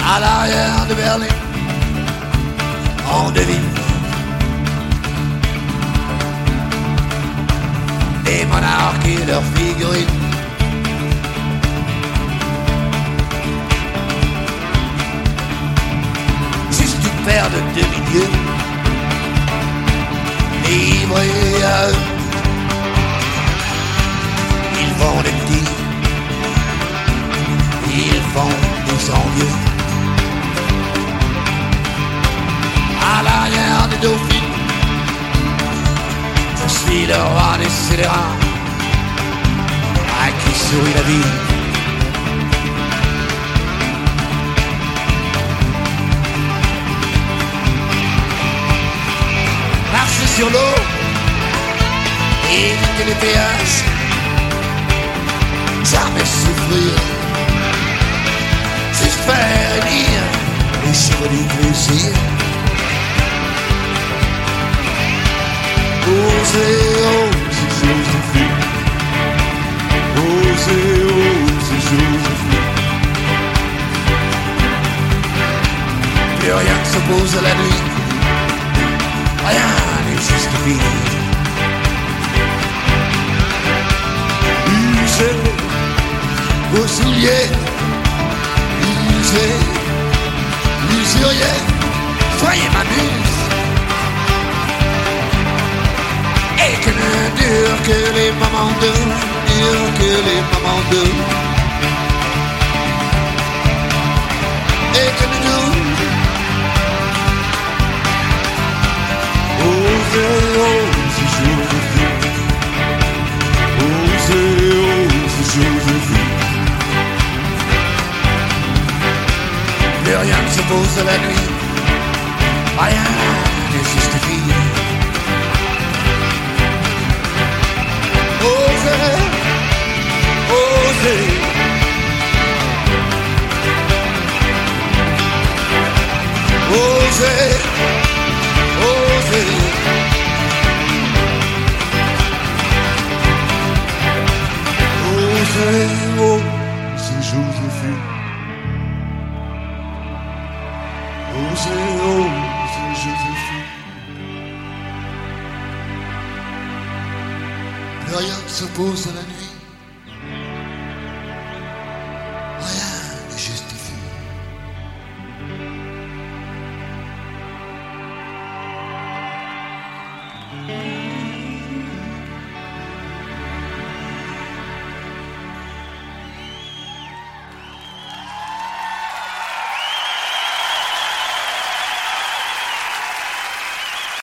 À l'arrière de Berlin, on devine les monarques et leurs figurines. Juste une paire de demi-dieux, livrés à eux. Ils font des petits, ils font des envieux. À l'arrière des dauphines, je suis le roi des scélérats, à qui sourit la vie. Marcher sur l'eau, éviter les péages, jamais souffrir, juste faire élire les chevaux du plaisir. Osez, osez, Joséphine. Osez, osez, Joséphine. Plus rien ne s'oppose à la nuit, rien n'est justifie. Usez vos souliers, usez, usuriez, soyez ma muse. Et que ne dure que les moments d'eux, dure que les moments d'eux. Et que ne dure. Osez, osez, Joséphine. Osez, osez, Joséphine. Plus rien ne s'oppose à la nuit, rien ne justifie. Osez, osez. Osez, osez. Osez, osez, Joséphine. Osez, osez, Joséphine. Plus rien ne s'oppose à la nuit.